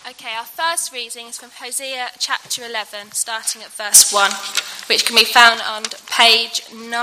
Okay, our first reading is from Hosea chapter 11, starting at verse 1, which can be found on page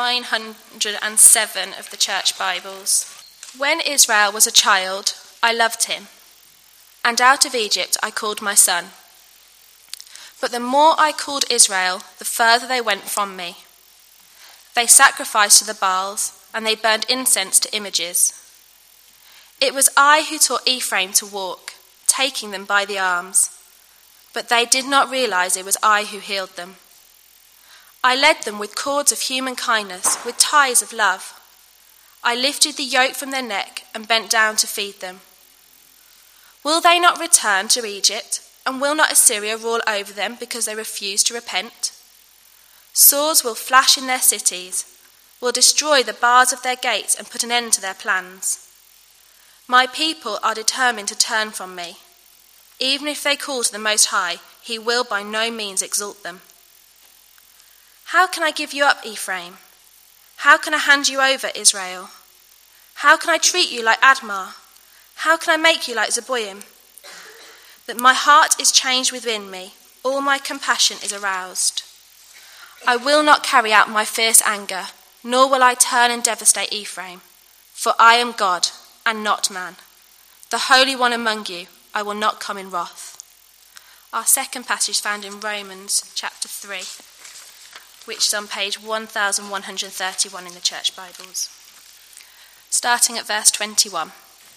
907 of the Church Bibles. When Israel was a child, I loved him, and out of Egypt I called my son. But the more I called Israel, the further they went from me. They sacrificed to the Baals, and they burned incense to images. It was I who taught Ephraim to walk, taking them by the arms, but they did not realize it was I who healed them. I led them with cords of human kindness, with ties of love. I lifted the yoke from their neck and bent down to feed them. Will they not return to Egypt, and will not Assyria rule over them because they refuse to repent? Swords will flash in their cities, will destroy the bars of their gates and put an end to their plans. My people are determined to turn from me. Even if they call to the Most High, he will by no means exalt them. How can I give you up, Ephraim? How can I hand you over, Israel? How can I treat you like Admah? How can I make you like Zeboim? That my heart is changed within me, all my compassion is aroused. I will not carry out my fierce anger, nor will I turn and devastate Ephraim, for I am God and not man, the Holy One among you. I will not come in wrath. Our second passage is found in Romans chapter 3, which is on page 1131 in the Church Bibles. Starting at verse 21.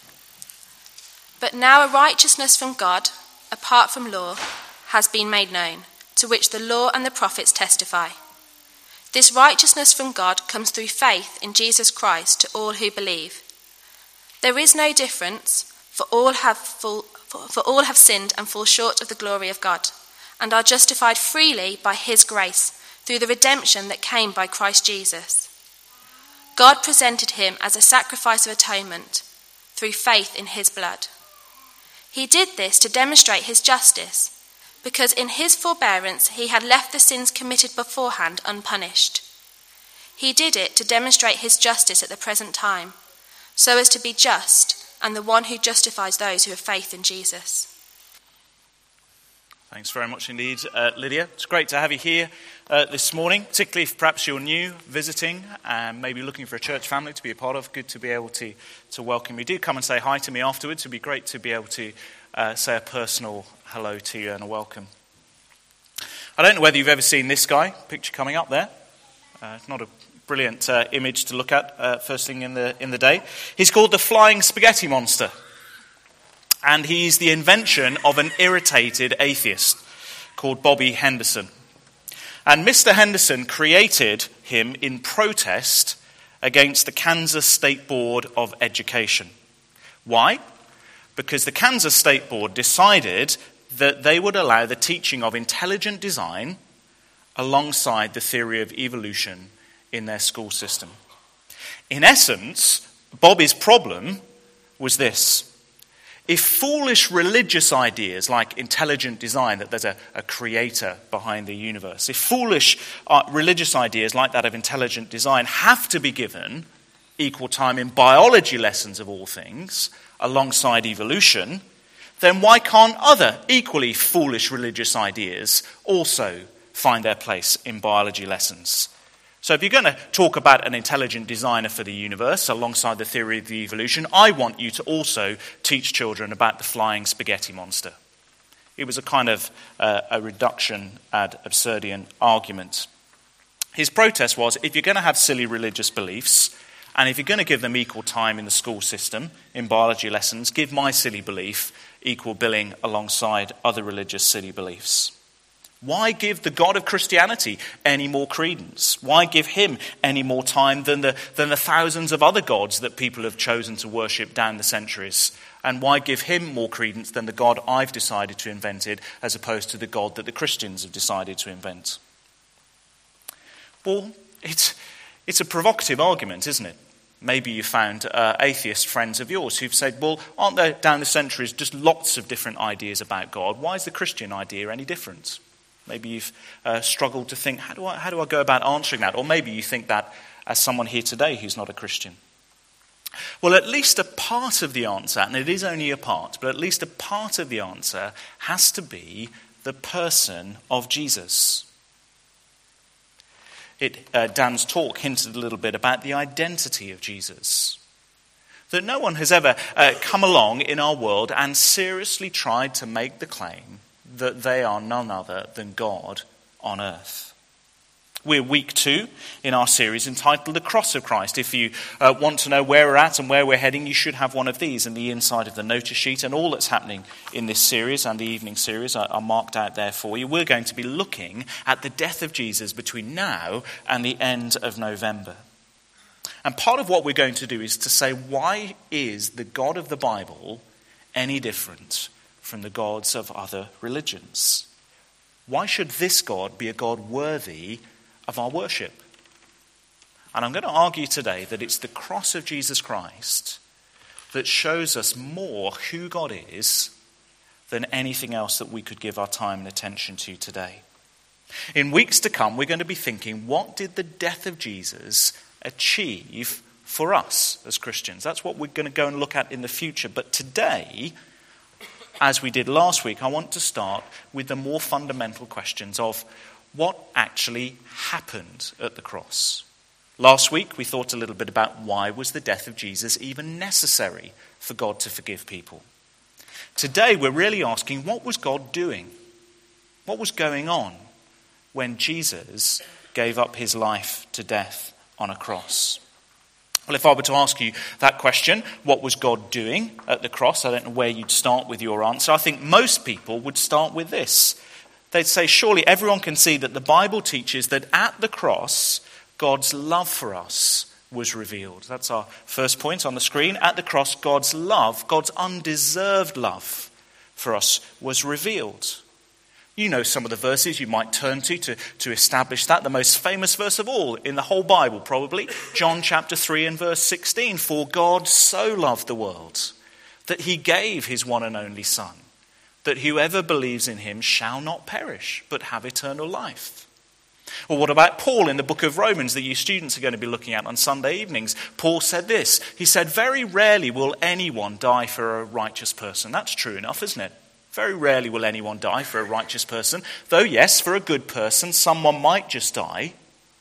But now a righteousness from God, apart from law, has been made known, to which the law and the prophets testify. This righteousness from God comes through faith in Jesus Christ to all who believe. There is no difference, for all have sinned and fall short of the glory of God, and are justified freely by his grace through the redemption that came by Christ Jesus. God presented him as a sacrifice of atonement through faith in his blood. He did this to demonstrate his justice, because in his forbearance he had left the sins committed beforehand unpunished. He did it to demonstrate his justice at the present time, so as to be just and the one who justifies those who have faith in Jesus. Thanks very much indeed, Lydia. It's great to have you here this morning, particularly if perhaps you're new, visiting, and maybe looking for a church family to be a part of. Good to be able to welcome you. Do come and say hi to me afterwards. It would be great to be able to say a personal hello to you and a welcome. I don't know whether you've ever seen this guy, picture coming up there. It's not a brilliant image to look at first thing in the day. He's called the Flying Spaghetti Monster. And he's the invention of an irritated atheist called Bobby Henderson. And Mr. Henderson created him in protest against the Kansas State Board of Education. Why? Because the Kansas State Board decided that they would allow the teaching of intelligent design alongside the theory of evolution in their school system. In essence, Bobby's problem was this. If foolish religious ideas like intelligent design, that there's a creator behind the universe, if foolish religious ideas like that of intelligent design have to be given equal time in biology lessons of all things, alongside evolution, then why can't other equally foolish religious ideas also find their place in biology lessons? So if you're going to talk about an intelligent designer for the universe alongside the theory of the evolution, I want you to also teach children about the flying spaghetti monster. It was a kind of a reduction ad absurdum argument. His protest was, if you're going to have silly religious beliefs, and if you're going to give them equal time in the school system, in biology lessons, give my silly belief equal billing alongside other religious silly beliefs. Why give the God of Christianity any more credence? Why give him any more time than the thousands of other gods that people have chosen to worship down the centuries? And why give him more credence than the God I've decided to invent it, as opposed to the God that the Christians have decided to invent? Well, it's a provocative argument, isn't it? Maybe you found atheist friends of yours who've said, well, aren't there down the centuries just lots of different ideas about God? Why is the Christian idea any different? Maybe you've struggled to think, how do I go about answering that? Or maybe you think that as someone here today who's not a Christian. Well, at least a part of the answer, and it is only a part, but at least a part of the answer has to be the person of Jesus. Dan's talk hinted a little bit about the identity of Jesus. That no one has ever come along in our world and seriously tried to make the claim that they are none other than God on earth. We're week 2 in our series entitled The Cross of Christ. If you want to know where we're at and where we're heading, you should have one of these in the inside of the notice sheet. And all that's happening in this series and the evening series are marked out there for you. We're going to be looking at the death of Jesus between now and the end of November. And part of what we're going to do is to say, why is the God of the Bible any different from the gods of other religions? Why should this God be a God worthy of our worship? And I'm going to argue today that it's the cross of Jesus Christ that shows us more who God is than anything else that we could give our time and attention to today. In weeks to come, we're going to be thinking, what did the death of Jesus achieve for us as Christians? That's what we're going to go and look at in the future. But today, as we did last week, I want to start with the more fundamental questions of what actually happened at the cross. Last week, we thought a little bit about why was the death of Jesus even necessary for God to forgive people. Today, we're really asking, what was God doing? What was going on when Jesus gave up his life to death on a cross? Well, if I were to ask you that question, what was God doing at the cross? I don't know where you'd start with your answer. I think most people would start with this. They'd say, surely everyone can see that the Bible teaches that at the cross, God's love for us was revealed. That's our first point on the screen. At the cross, God's love, God's undeserved love for us was revealed. You know some of the verses you might turn to establish that. The most famous verse of all in the whole Bible, probably, John chapter 3 and verse 16. For God so loved the world that he gave his one and only Son, that whoever believes in him shall not perish, but have eternal life. Or what about Paul in the book of Romans that you students are going to be looking at on Sunday evenings? Paul said this. He said, very rarely will anyone die for a righteous person. That's true enough, isn't it? Very rarely will anyone die for a righteous person. Though, yes, for a good person, someone might just die.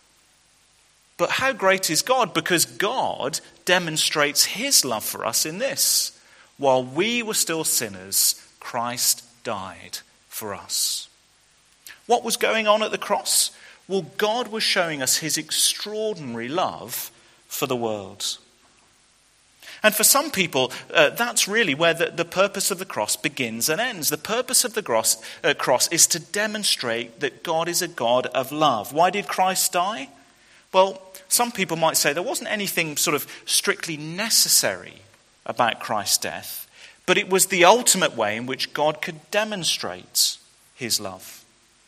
But how great is God? Because God demonstrates his love for us in this. While we were still sinners, Christ died for us. What was going on at the cross? Well, God was showing us his extraordinary love for the world. And for some people, that's really where the purpose of the cross begins and ends. The purpose of the cross is to demonstrate that God is a God of love. Why did Christ die? Well, some people might say there wasn't anything sort of strictly necessary about Christ's death. But it was the ultimate way in which God could demonstrate his love.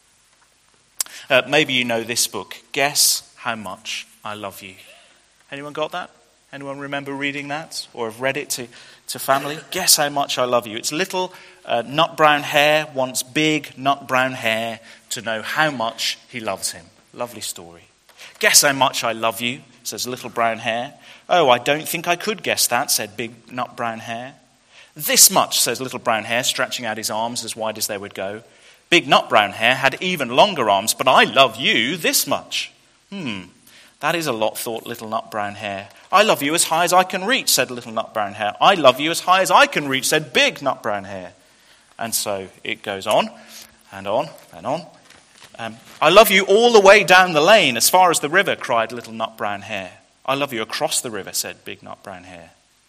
Maybe you know this book, Guess How Much I Love You. Anyone got that? Anyone remember reading that or have read it to family? Guess How Much I Love You. It's little nut brown hare wants big nut brown hare to know how much he loves him. Lovely story. Guess how much I love you, says little brown hare. Oh, I don't think I could guess that, said big nut brown hare. This much, says little brown hare, stretching out his arms as wide as they would go. Big nut brown hare had even longer arms, but I love you this much. That is a lot, thought little nut brown hare. I love you as high as I can reach, said little nut brown hare. I love you as high as I can reach, said big nut brown hare. And so it goes on and on and on. I love you all the way down the lane as far as the river, cried little nut brown hare. I love you across the river, said big nut brown hare.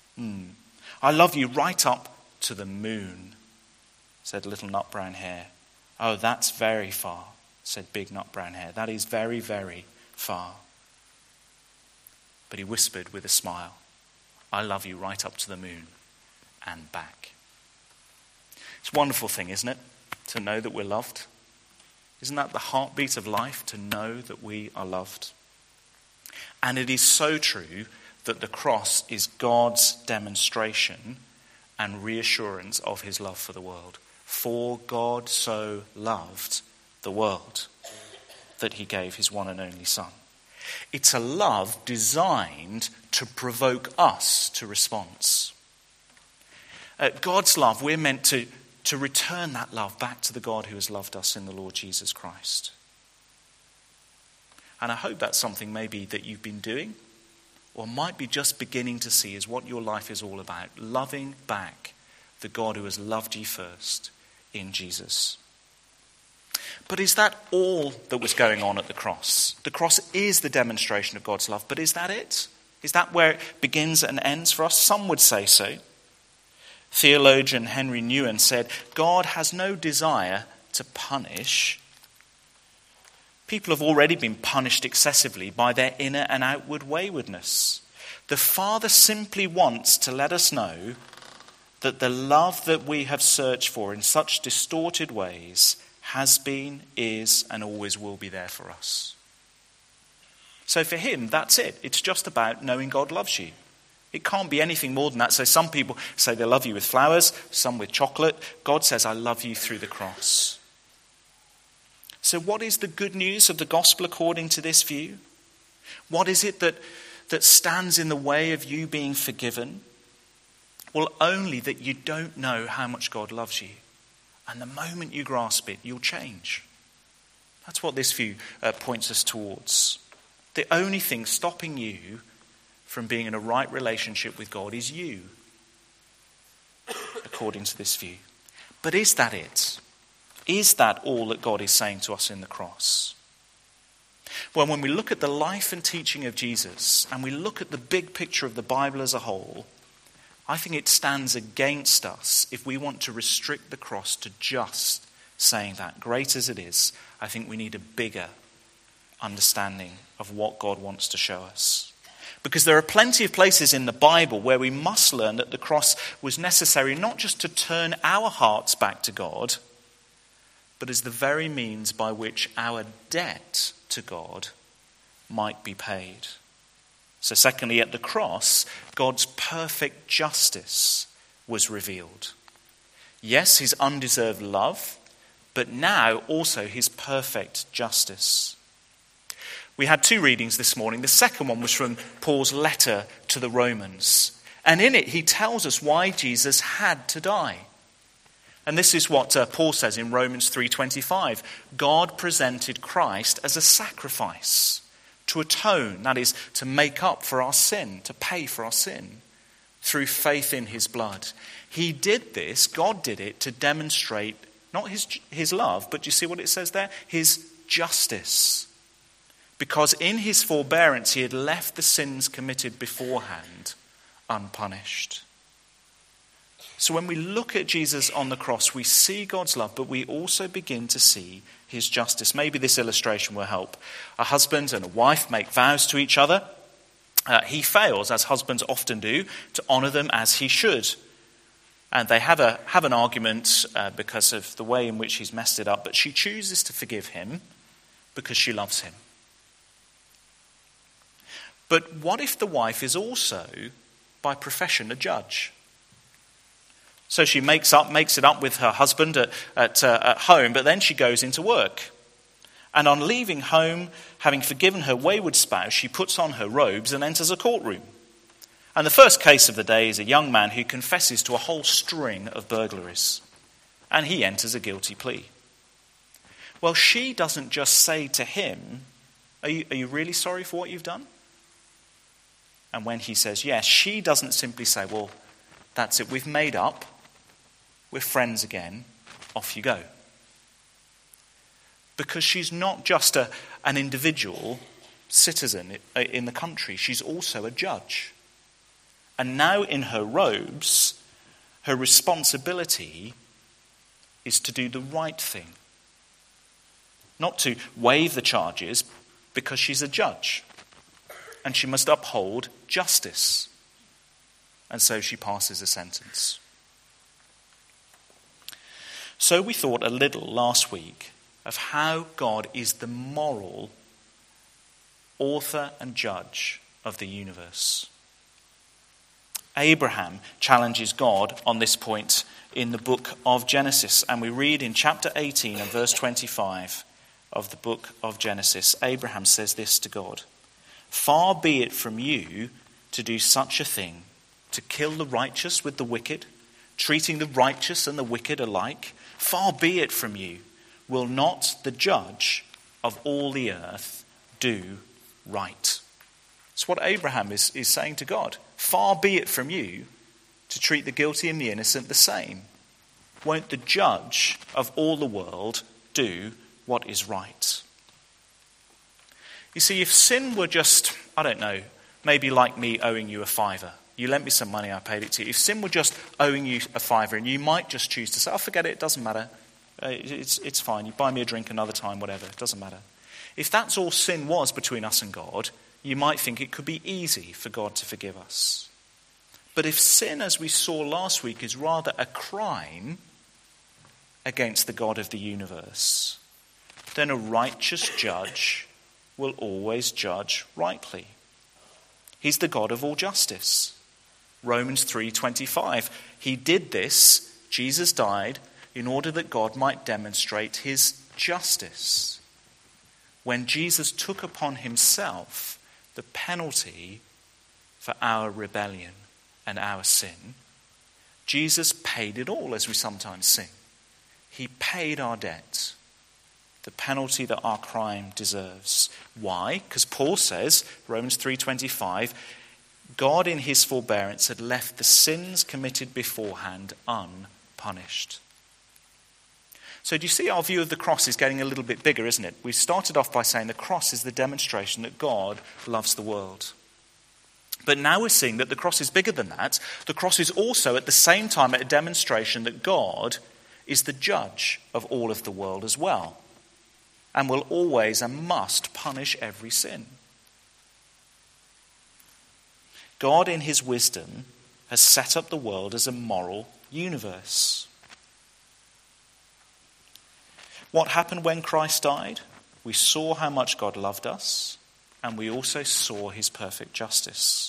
I love you right up to the moon, said little nut brown hare. Oh, that's very far, said big nut brown hare. That is very, very far. But he whispered with a smile, I love you right up to the moon and back. It's a wonderful thing, isn't it, to know that we're loved? Isn't that the heartbeat of life, to know that we are loved? And it is so true that the cross is God's demonstration and reassurance of his love for the world. For God so loved the world that he gave his one and only Son. It's a love designed to provoke us to response. God's love, we're meant to return that love back to the God who has loved us in the Lord Jesus Christ. And I hope that's something maybe that you've been doing or might be just beginning to see is what your life is all about. Loving back the God who has loved you first in Jesus. But is that all that was going on at the cross? The cross is the demonstration of God's love, but is that it? Is that where it begins and ends for us? Some would say so. Theologian Henry Nouwen said, God has no desire to punish. People have already been punished excessively by their inner and outward waywardness. The Father simply wants to let us know that the love that we have searched for in such distorted ways has been, is, and always will be there for us. So for him, that's it. It's just about knowing God loves you. It can't be anything more than that. So some people say they love you with flowers, some with chocolate. God says, I love you through the cross. So what is the good news of the gospel according to this view? What is it that stands in the way of you being forgiven? Well, only that you don't know how much God loves you. And the moment you grasp it, you'll change. That's what this view points us towards. The only thing stopping you from being in a right relationship with God is you, according to this view. But is that it? Is that all that God is saying to us in the cross? Well, when we look at the life and teaching of Jesus, and we look at the big picture of the Bible as a whole, I think it stands against us if we want to restrict the cross to just saying that. Great as it is, I think we need a bigger understanding of what God wants to show us. Because there are plenty of places in the Bible where we must learn that the cross was necessary not just to turn our hearts back to God, but as the very means by which our debt to God might be paid. So secondly, at the cross, God's perfect justice was revealed. Yes, his undeserved love, but now also his perfect justice. We had two readings this morning. The second one was from Paul's letter to the Romans. And in it, he tells us why Jesus had to die. And this is what Paul says in Romans 3:25. God presented Christ as a sacrifice to atone, that is, to make up for our sin, to pay for our sin, through faith in his blood. He did this, God did it, to demonstrate not his love, but do you see what it says there? His justice. Because in his forbearance he had left the sins committed beforehand unpunished. So when we look at Jesus on the cross, we see God's love, but we also begin to see his justice. Maybe this illustration will help. A husband and a wife make vows to each other. He fails, as husbands often do, to honour them as he should. And they have an argument because of the way in which he's messed it up, but she chooses to forgive him because she loves him. But what if the wife is also, by profession, a judge? So she makes it up with her husband at home, but then she goes into work. And on leaving home, having forgiven her wayward spouse, she puts on her robes and enters a courtroom. And the first case of the day is a young man who confesses to a whole string of burglaries. And he enters a guilty plea. Well, she doesn't just say to him, are you really sorry for what you've done? And when he says yes, she doesn't simply say, well, that's it, we've made up, we're friends again, off you go. Because she's not just an individual citizen in the country, she's also a judge. And now in her robes, her responsibility is to do the right thing. Not to waive the charges, because she's a judge. And she must uphold justice. And so she passes a sentence. So we thought a little last week of how God is the moral author and judge of the universe. Abraham challenges God on this point in the book of Genesis. And we read in chapter 18 and verse 25 of the book of Genesis, Abraham says this to God: "Far be it from you to do such a thing, to kill the righteous with the wicked, treating the righteous and the wicked alike? Far be it from you. Will not the judge of all the earth do right? It's what Abraham is saying to God. Far be it from you to treat the guilty and the innocent the same. Won't the judge of all the world do what is right? You see, if sin were just, I don't know, maybe like me owing you a £5. You lent me some money, I paid it to you. If sin were just owing you a £5 and you might just choose to say, oh, forget it, it doesn't matter. It's fine. You buy me a drink another time, whatever. It doesn't matter. If that's all sin was between us and God, you might think it could be easy for God to forgive us. But if sin, as we saw last week, is rather a crime against the God of the universe, then a righteous judge will always judge rightly. He's the God of all justice. Romans 3:25. He did this, Jesus died, in order that God might demonstrate his justice. When Jesus took upon himself the penalty for our rebellion and our sin, Jesus paid it all, as we sometimes sing. He paid our debt, the penalty that our crime deserves. Why? Because Paul says, Romans 3:25, God in his forbearance had left the sins committed beforehand unpunished. So do you see, our view of the cross is getting a little bit bigger, isn't it? We started off by saying the cross is the demonstration that God loves the world. But now we're seeing that the cross is bigger than that. The cross is also at the same time a demonstration that God is the judge of all of the world as well, and will always and must punish every sin. God in his wisdom has set up the world as a moral universe. What happened when Christ died? We saw how much God loved us, and we also saw his perfect justice.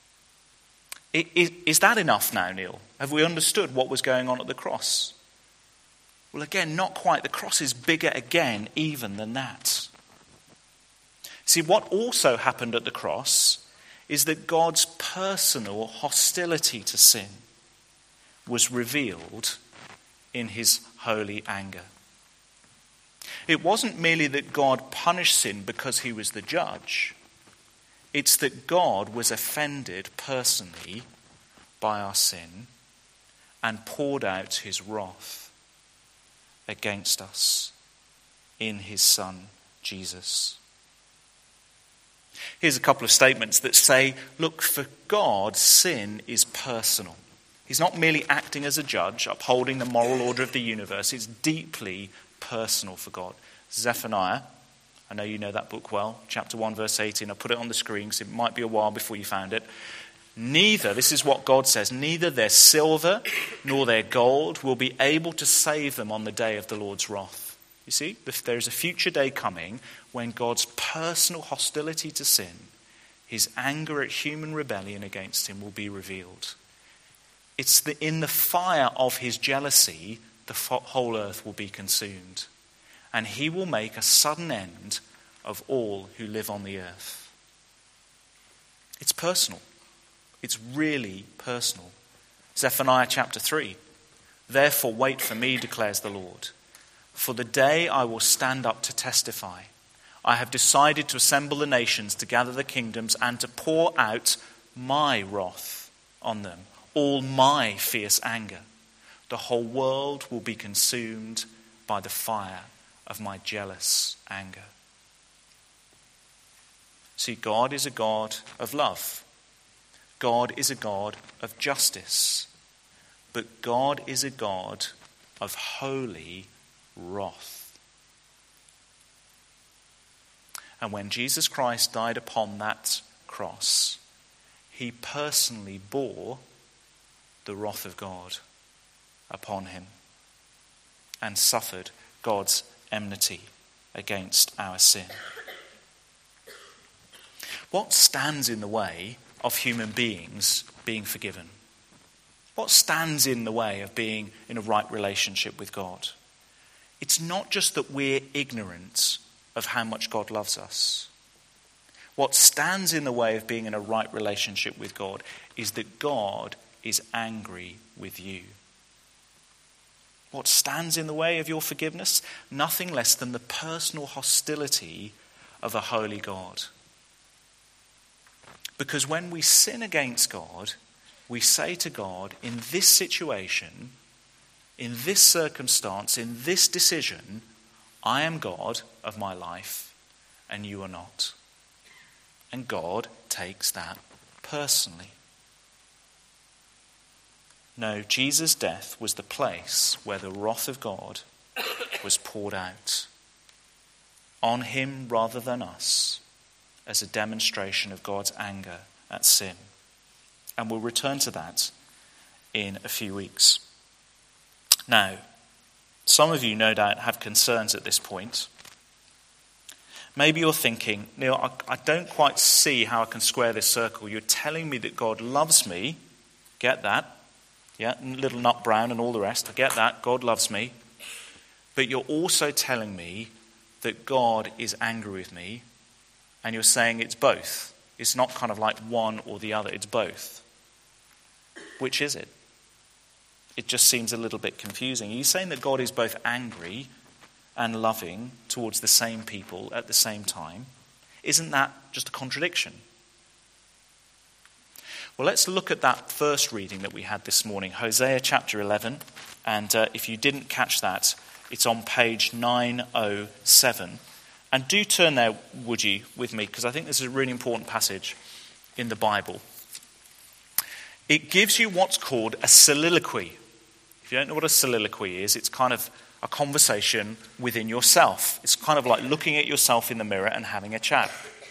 Is that enough now, Neil? Have we understood what was going on at the cross? Well, again, not quite. The cross is bigger again, even than that. See, what also happened at the cross is that God's personal hostility to sin was revealed in his holy anger. It wasn't merely that God punished sin because he was the judge. It's that God was offended personally by our sin and poured out his wrath against us in his Son, Jesus. Here's a couple of statements that say, look, for God, sin is personal. He's not merely acting as a judge, upholding the moral order of the universe. It's deeply personal for God. Zephaniah, I know you know that book well, chapter 1, verse 18. I put it on the screen because it might be a while before you found it. Neither, this is what God says, neither their silver nor their gold will be able to save them on the day of the Lord's wrath. You see, there is a future day coming when God's personal hostility to sin, his anger at human rebellion against him, will be revealed. It's in the fire of his jealousy, the whole earth will be consumed. And he will make a sudden end of all who live on the earth. It's personal. It's really personal. Zephaniah chapter 3. Therefore wait for me, declares the Lord. For the day I will stand up to testify. I have decided to assemble the nations, to gather the kingdoms, and to pour out my wrath on them, all my fierce anger. The whole world will be consumed by the fire of my jealous anger. See, God is a God of love. God is a God of justice. But God is a God of holy wrath. And when Jesus Christ died upon that cross, he personally bore the wrath of God upon him and suffered God's enmity against our sin. What stands in the way of human beings being forgiven? What stands in the way of being in a right relationship with God? It's not just that we're ignorant of how much God loves us. What stands in the way of being in a right relationship with God is that God is angry with you. What stands in the way of your forgiveness? Nothing less than the personal hostility of a holy God. Because when we sin against God, we say to God, in this situation, in this circumstance, in this decision, I am God of my life and you are not. And God takes that personally. No, Jesus' death was the place where the wrath of God was poured out on him rather than us, as a demonstration of God's anger at sin. And we'll return to that in a few weeks. Now, some of you no doubt have concerns at this point. Maybe you're thinking, Neil, I don't quite see how I can square this circle. You're telling me that God loves me. Get that? Yeah, little nut brown and all the rest. I get that. God loves me. But you're also telling me that God is angry with me. And you're saying it's both. It's not kind of like one or the other. It's both. Which is it? It just seems a little bit confusing. Are you saying that God is both angry and loving towards the same people at the same time? Isn't that just a contradiction? Well, let's look at that first reading that we had this morning, Hosea chapter 11. And if you didn't catch that, it's on page 907. And do turn there, would you, with me, because I think this is a really important passage in the Bible. It gives you what's called a soliloquy. If you don't know what a soliloquy is, it's kind of a conversation within yourself. It's kind of like looking at yourself in the mirror and having a chat.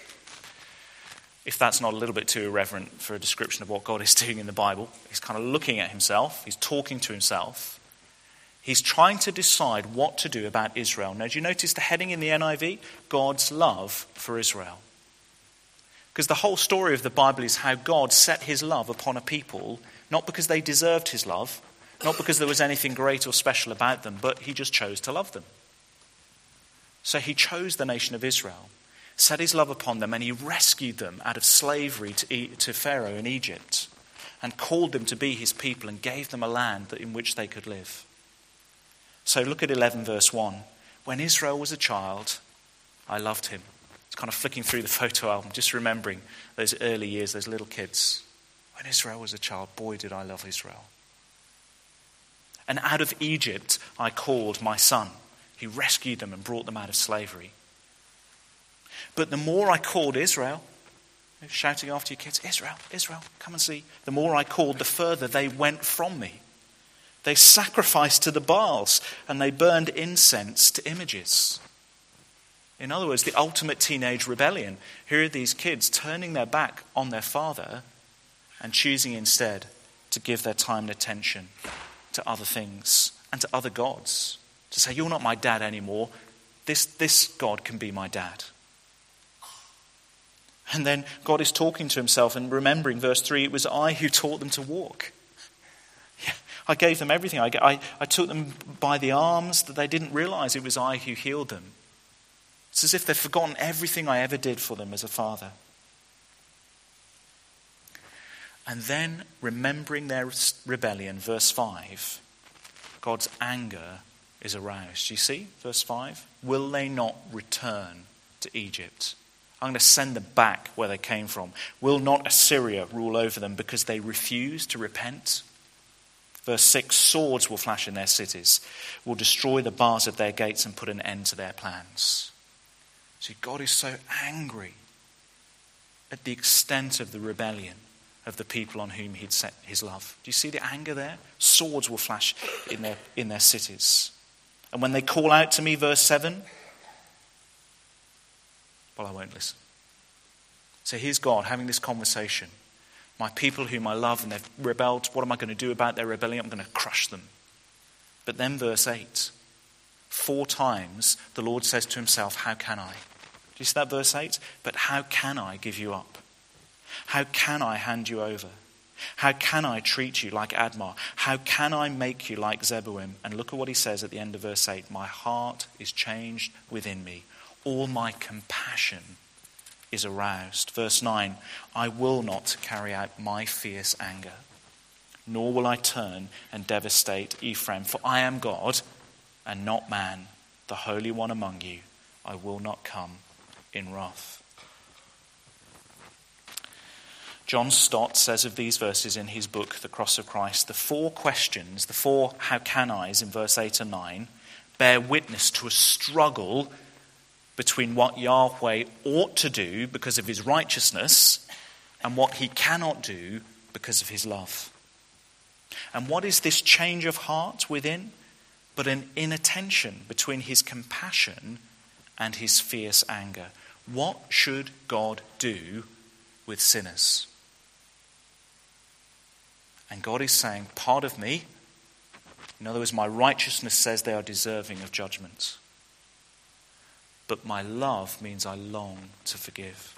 If that's not a little bit too irreverent for a description of what God is doing in the Bible, he's kind of looking at himself, he's talking to himself. He's trying to decide what to do about Israel. Now, do you notice the heading in the NIV? God's love for Israel. Because the whole story of the Bible is how God set his love upon a people, not because they deserved his love, not because there was anything great or special about them, but he just chose to love them. So he chose the nation of Israel, set his love upon them, and he rescued them out of slavery to Pharaoh in Egypt, and called them to be his people and gave them a land in which they could live. So look at 11 verse 1. When Israel was a child, I loved him. It's kind of flicking through the photo album, just remembering those early years, those little kids. When Israel was a child, boy, did I love Israel. And out of Egypt, I called my son. He rescued them and brought them out of slavery. But the more I called Israel, shouting after your kids, Israel, Israel, come and see. The more I called, the further they went from me. They sacrificed to the Baals and they burned incense to images. In other words, the ultimate teenage rebellion. Here are these kids turning their back on their father and choosing instead to give their time and attention to other things and to other gods. To say, you're not my dad anymore. This God can be my dad. And then God is talking to himself and remembering verse 3, it was I who taught them to walk. Yeah, I gave them everything. I took them by the arms that they didn't realize it was I who healed them. It's as if they've forgotten everything I ever did for them as a father. And then, remembering their rebellion, verse 5, God's anger is aroused. You see, verse 5, will they not return to Egypt? I'm going to send them back where they came from. Will not Assyria rule over them because they refuse to repent? Verse 6, swords will flash in their cities, will destroy the bars of their gates and put an end to their plans. See, God is so angry at the extent of the rebellion of the people on whom he'd set his love. Do you see the anger there? Swords will flash in their cities. And when they call out to me, verse 7, well, I won't listen. So here's God having this conversation. My people whom I love and they've rebelled, what am I going to do about their rebellion? I'm going to crush them. But then verse 8, 4 times the Lord says to himself, how can I? Do you see that verse 8? But how can I give you up? How can I hand you over? How can I treat you like Admah? How can I make you like Zeboim? And look at what he says at the end of verse 8. My heart is changed within me. All my compassion is aroused. Verse 9, I will not carry out my fierce anger, nor will I turn and devastate Ephraim, for I am God and not man, the Holy One among you. I will not come in wrath. John Stott says of these verses in his book, The Cross of Christ, the four questions, the four how can I's in verse 8 and 9, bear witness to a struggle between what Yahweh ought to do because of his righteousness and what he cannot do because of his love. And what is this change of heart within? But an inattention between his compassion and his fierce anger. What should God do with sinners? And God is saying, part of me, in other words, my righteousness says they are deserving of judgment. But my love means I long to forgive.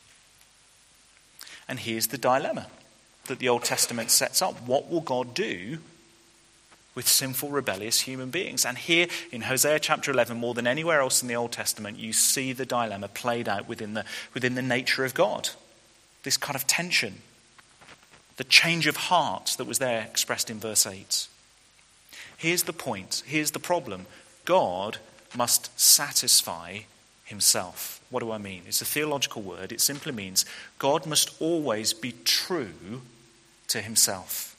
And here's the dilemma that the Old Testament sets up. What will God do with sinful, rebellious human beings? And here in Hosea chapter 11, more than anywhere else in the Old Testament, you see the dilemma played out within the nature of God. This kind of tension, the change of heart that was there expressed in verse 8. Here's the point, here's the problem. God must satisfy himself. What do I mean? It's a theological word. It simply means God must always be true to himself.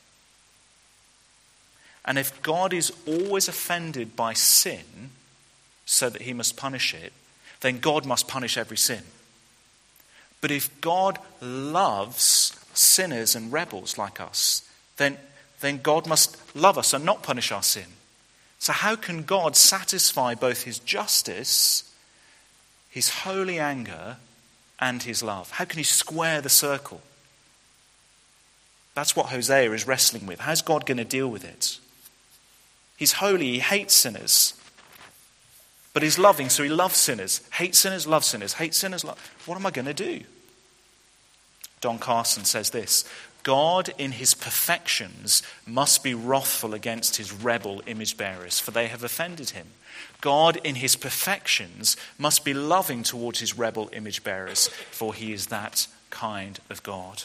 And if God is always offended by sin so that he must punish it, then God must punish every sin. But if God loves sinners and rebels like us, then God must love us and not punish our sin. So how can God satisfy both his justice, his holy anger, and his love? How can he square the circle? That's what Hosea is wrestling with. How's God going to deal with it? He's holy, he hates sinners. But he's loving, so he loves sinners. Hate sinners, love sinners. Hate sinners, love. What am I going to do? Don Carson says this: God in his perfections must be wrathful against his rebel image bearers, for they have offended him. God in his perfections must be loving towards his rebel image bearers, for he is that kind of God.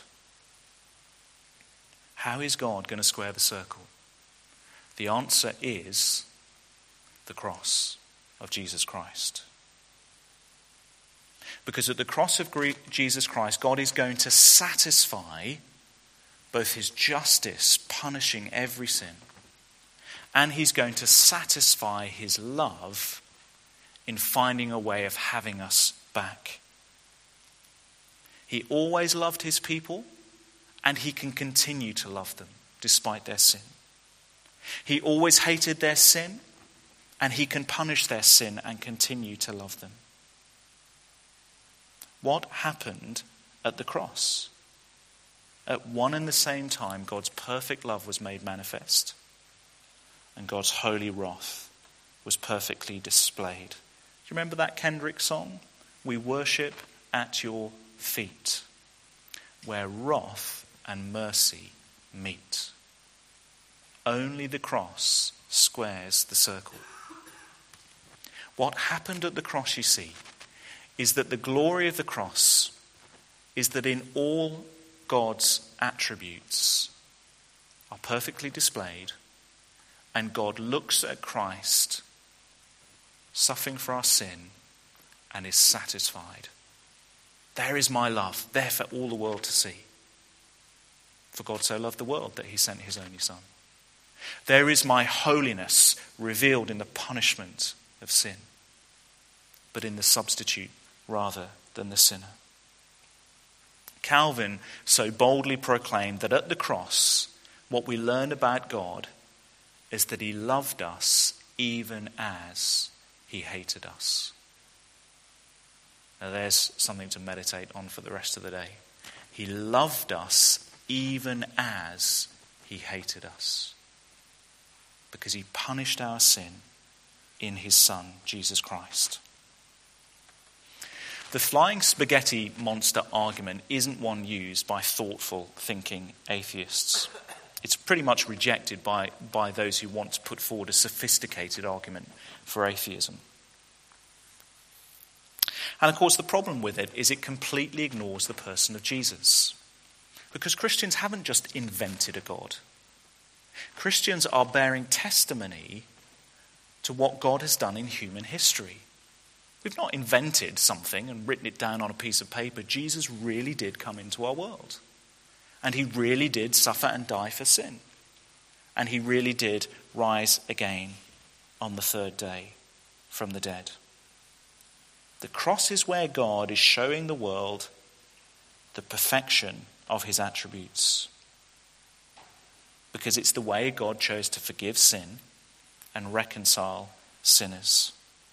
How is God going to square the circle? The answer is the cross of Jesus Christ. Because at the cross of Jesus Christ, God is going to satisfy both his justice, punishing every sin, and he's going to satisfy his love in finding a way of having us back. He always loved his people, and he can continue to love them despite their sin. He always hated their sin, and he can punish their sin and continue to love them. What happened at the cross? At one and the same time, God's perfect love was made manifest, and God's holy wrath was perfectly displayed. Do you remember that Kendrick song? We worship at your feet, where wrath and mercy meet. Only the cross squares the circle. What happened at the cross, you see, is that the glory of the cross is that in all God's attributes are perfectly displayed, and God looks at Christ suffering for our sin and is satisfied. There is my love, there for all the world to see. For God so loved the world that he sent his only Son. There is my holiness revealed in the punishment of sin, but in the substitute rather than the sinner. Calvin so boldly proclaimed that at the cross, what we learn about God is that he loved us even as he hated us. Now there's something to meditate on for the rest of the day. He loved us even as he hated us, because he punished our sin in his Son, Jesus Christ. The flying spaghetti monster argument isn't one used by thoughtful, thinking atheists. It's pretty much rejected by those who want to put forward a sophisticated argument for atheism. And of course, the problem with it is it completely ignores the person of Jesus. Because Christians haven't just invented a God. Christians are bearing testimony to what God has done in human history. We've not invented something and written it down on a piece of paper. Jesus really did come into our world. And he really did suffer and die for sin. And he really did rise again on the third day from the dead. The cross is where God is showing the world the perfection of his attributes. Because it's the way God chose to forgive sin and reconcile sinners.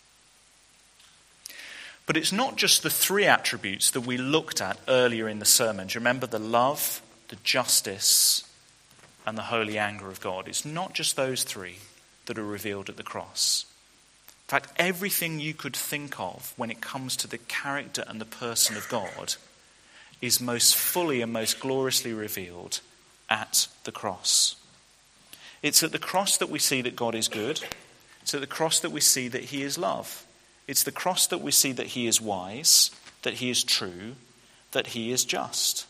But it's not just the three attributes that we looked at earlier in the sermon. Do you remember the love, the justice, and the holy anger of God? It's not just those three that are revealed at the cross. In fact, everything you could think of when it comes to the character and the person of God is most fully and most gloriously revealed at the cross. It's at the cross that we see that God is good. It's at the cross that we see that he is love. It's the cross that we see that he is wise, that he is true, that he is just.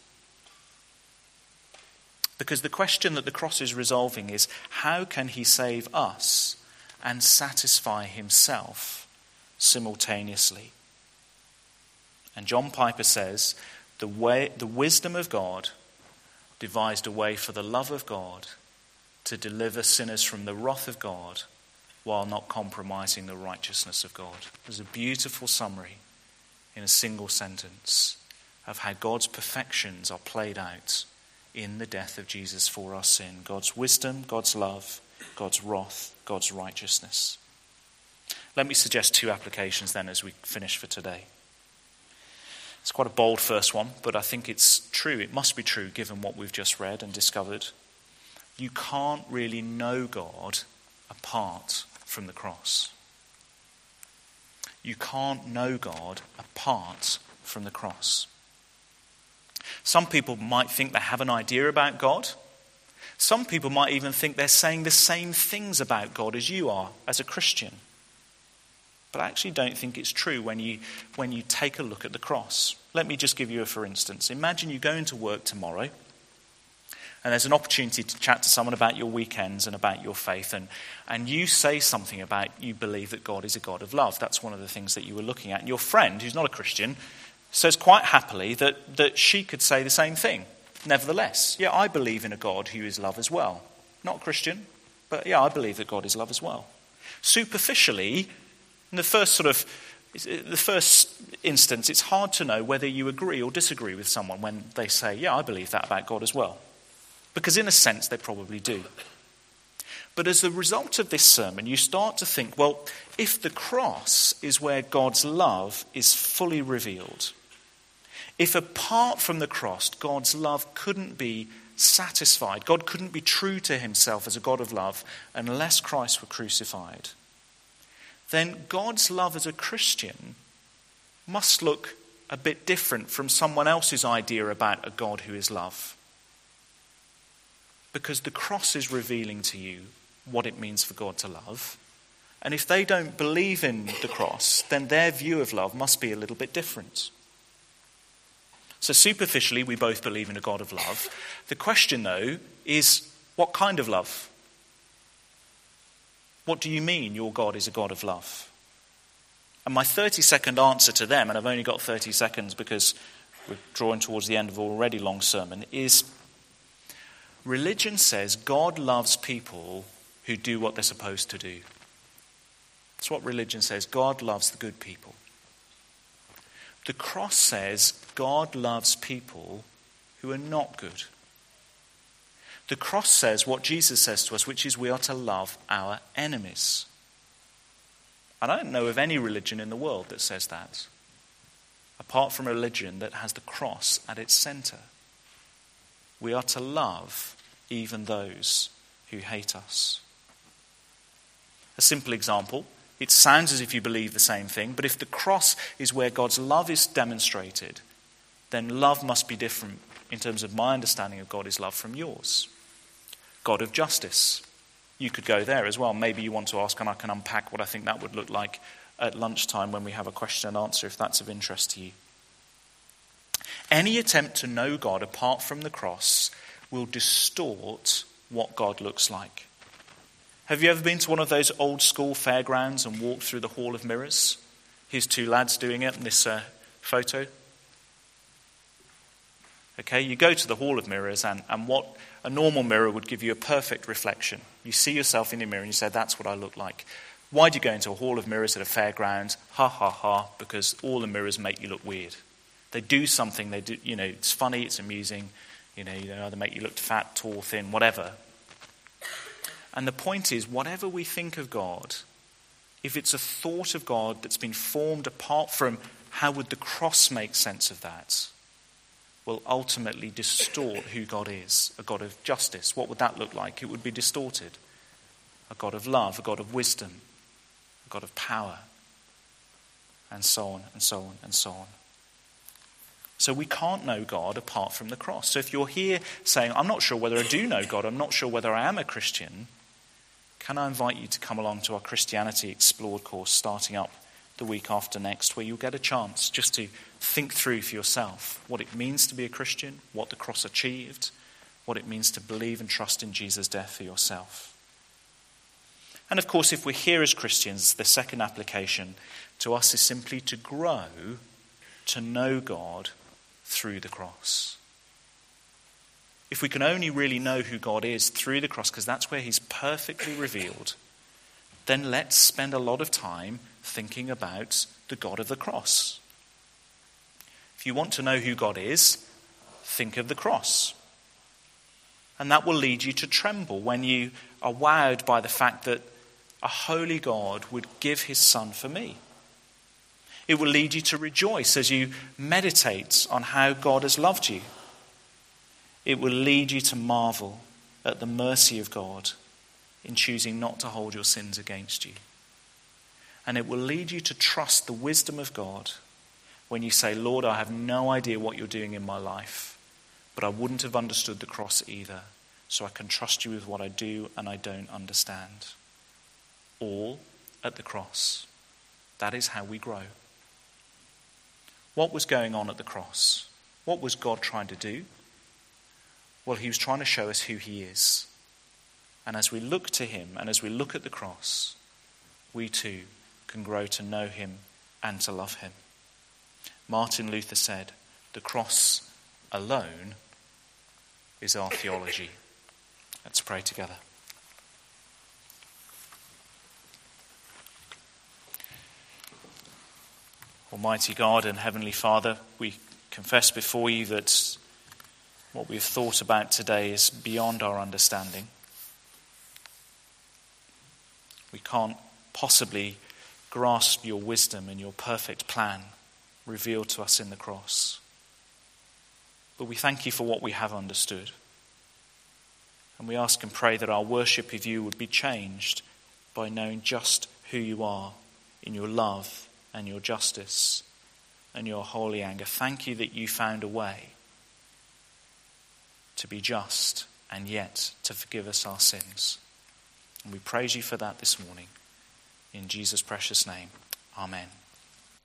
Because the question that the cross is resolving is, how can he save us and satisfy himself simultaneously? And John Piper says, the wisdom of God devised a way for the love of God to deliver sinners from the wrath of God while not compromising the righteousness of God. There's a beautiful summary in a single sentence of how God's perfections are played out in the death of Jesus for our sin. God's wisdom, God's love, God's wrath, God's righteousness. Let me suggest two applications then as we finish for today. It's quite a bold first one, but I think it's true. It must be true given what we've just read and discovered. You can't really know God apart from the cross. You can't know God apart from the cross. Some people might think they have an idea about God. Some people might even think they're saying the same things about God as you are as a Christian. But I actually don't think it's true when you take a look at the cross. Let me just give you a for instance. Imagine you go into work tomorrow and there's an opportunity to chat to someone about your weekends and about your faith, and you say something about you believe that God is a God of love. That's one of the things that you were looking at. And your friend, who's not a Christian, says quite happily that she could say the same thing. Nevertheless, yeah, I believe in a God who is love as well. Not Christian, but yeah, I believe that God is love as well. Superficially, in the first instance, it's hard to know whether you agree or disagree with someone when they say, yeah, I believe that about God as well. Because in a sense, they probably do. But as a result of this sermon, you start to think, well, if the cross is where God's love is fully revealed, if apart from the cross, God's love couldn't be satisfied, God couldn't be true to himself as a God of love unless Christ were crucified, then God's love as a Christian must look a bit different from someone else's idea about a God who is love. Because the cross is revealing to you what it means for God to love. And if they don't believe in the cross, then their view of love must be a little bit different. So superficially, we both believe in a God of love. The question, though, is what kind of love? What do you mean your God is a God of love? And my 30-second answer to them, and I've only got 30 seconds because we're drawing towards the end of an already long sermon, is religion says God loves people who do what they're supposed to do. That's what religion says. God loves the good people. The cross says God loves people who are not good. The cross says what Jesus says to us, which is we are to love our enemies. I don't know of any religion in the world that says that, apart from a religion that has the cross at its center. We are to love even those who hate us. A simple example. It sounds as if you believe the same thing, but if the cross is where God's love is demonstrated, then love must be different in terms of my understanding of God is love from yours. God of justice. You could go there as well. Maybe you want to ask, and I can unpack what I think that would look like at lunchtime when we have a question and answer, if that's of interest to you. Any attempt to know God apart from the cross will distort what God looks like. Have you ever been to one of those old school fairgrounds and walked through the Hall of Mirrors? Here's two lads doing it in this photo. Okay, you go to the Hall of Mirrors and what a normal mirror would give you a perfect reflection. You see yourself in the mirror and you say, that's what I look like. Why do you go into a Hall of Mirrors at a fairground? Ha ha ha, because all the mirrors make you look weird. They do something, they do, it's funny, it's amusing, they either make you look fat, tall, thin, whatever. And the point is, whatever we think of God, if it's a thought of God that's been formed apart from how would the cross make sense of that, will ultimately distort who God is. A God of justice, what would that look like? It would be distorted. A God of love, a God of wisdom, a God of power, and so on, and so on, and so on. So we can't know God apart from the cross. So if you're here saying, I'm not sure whether I do know God, I'm not sure whether I am a Christian, can I invite you to come along to our Christianity Explored course starting up the week after next, where you'll get a chance just to think through for yourself what it means to be a Christian, what the cross achieved, what it means to believe and trust in Jesus' death for yourself. And of course, if we're here as Christians, the second application to us is simply to grow to know God through the cross. If we can only really know who God is through the cross, because that's where he's perfectly revealed, then let's spend a lot of time thinking about the God of the cross. If you want to know who God is, think of the cross. And that will lead you to tremble when you are wowed by the fact that a holy God would give his son for me. It will lead you to rejoice as you meditate on how God has loved you. It will lead you to marvel at the mercy of God in choosing not to hold your sins against you. And it will lead you to trust the wisdom of God when you say, Lord, I have no idea what you're doing in my life, but I wouldn't have understood the cross either, so I can trust you with what I do and I don't understand. All at the cross. That is how we grow. What was going on at the cross? What was God trying to do? Well, he was trying to show us who he is. And as we look to him and as we look at the cross, we too can grow to know him and to love him. Martin Luther said, the cross alone is our theology. Let's pray together. Almighty God and Heavenly Father, we confess before you that what we've thought about today is beyond our understanding. We can't possibly grasp your wisdom and your perfect plan revealed to us in the cross. But we thank you for what we have understood. And we ask and pray that our worship of you would be changed by knowing just who you are in your love and your justice and your holy anger. Thank you that you found a way to be just and yet to forgive us our sins. And we praise you for that this morning. In Jesus' precious name, amen.